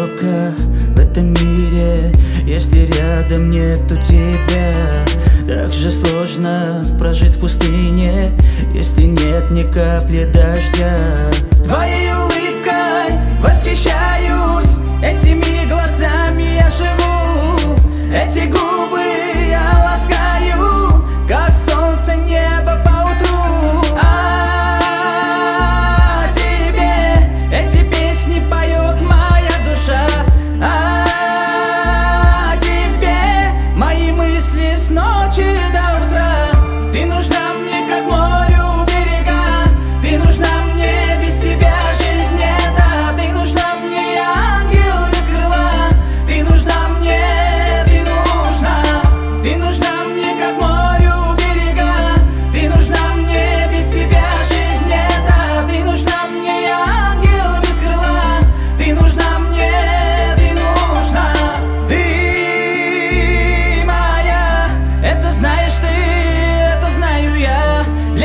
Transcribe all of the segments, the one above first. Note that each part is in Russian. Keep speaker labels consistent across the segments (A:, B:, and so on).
A: одиноко в этом мире, если рядом нету тебя. Так же сложно прожить в пустыне, если нет ни капли дождя. Твоей улыбкой восхищаюсь, этими глазами я живу, эти губы я ласкаю, как солнце небо по утру. А тебе эти песни поет моя душа, а тебе мои мысли с ночи до утра. Ты нужна мне, как морю берега, ты нужна мне, без тебя жизнь нет. Ты нужна мне, ангел без крыла, ты нужна мне, ты нужна мне, как морю берега, ты нужна мне, без тебя жизнь нет. Ты нужна мне, ангел без крыла, ты нужна мне, ты нужна. Ты моя, это знаешь ты, это знаю я.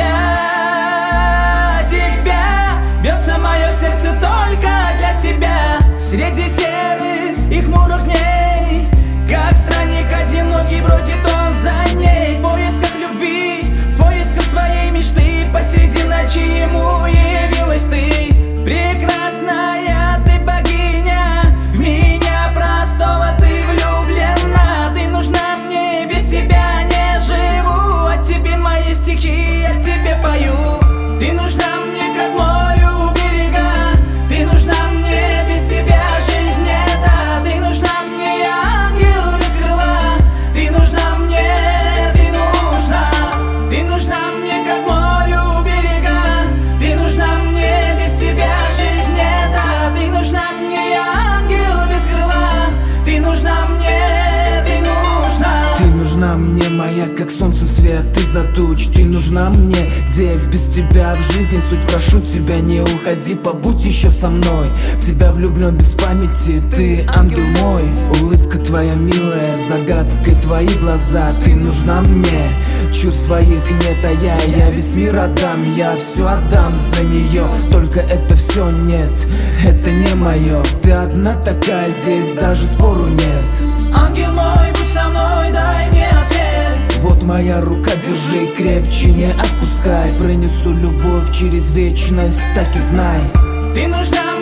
A: Для тебя бьется мое сердце только для тебя. Среди серых и хмурых дней, как странник одинокий бродит он за ней. В поисках любви, в поисках своей мечты, посреди ночи ему явилась ты. Прекрасная ты богиня, в меня простого ты влюблена. Ты нужна мне, без тебя не живу, от тебе мои стихи, от тебе пою. Ты нужна мне, как морю берега, ты нужна мне, без тебя жизнь нет. Ты нужна мне, ангел без крыла, ты нужна мне, ты нужна. Ты нужна мне, как морю берега, ты нужна мне, без тебя жизнь нет. Ты нужна мне, ангел без крыла, ты нужна мне, ты нужна.
B: Ты нужна мне, моя, как солнце свет из-за туч. Ты нужна мне, где без тебя в жизни суть. Прошу тебя, не уходи, побудь еще со мной. В тебя влюблен без памяти, ты ангел мой. Улыбка твоя милая, загадкой твои глаза. Ты нужна мне, чувств своих нет, а я весь мир отдам. Я все отдам за нее, только это все нет, это не мое. Ты одна такая, здесь даже спору нет.
A: Ангел мой, будь со мной, дай мне ответ.
B: Вот моя рука, держи крепче, не отпускай. Пронесу любовь через вечность, так и знай.
A: Ты нужна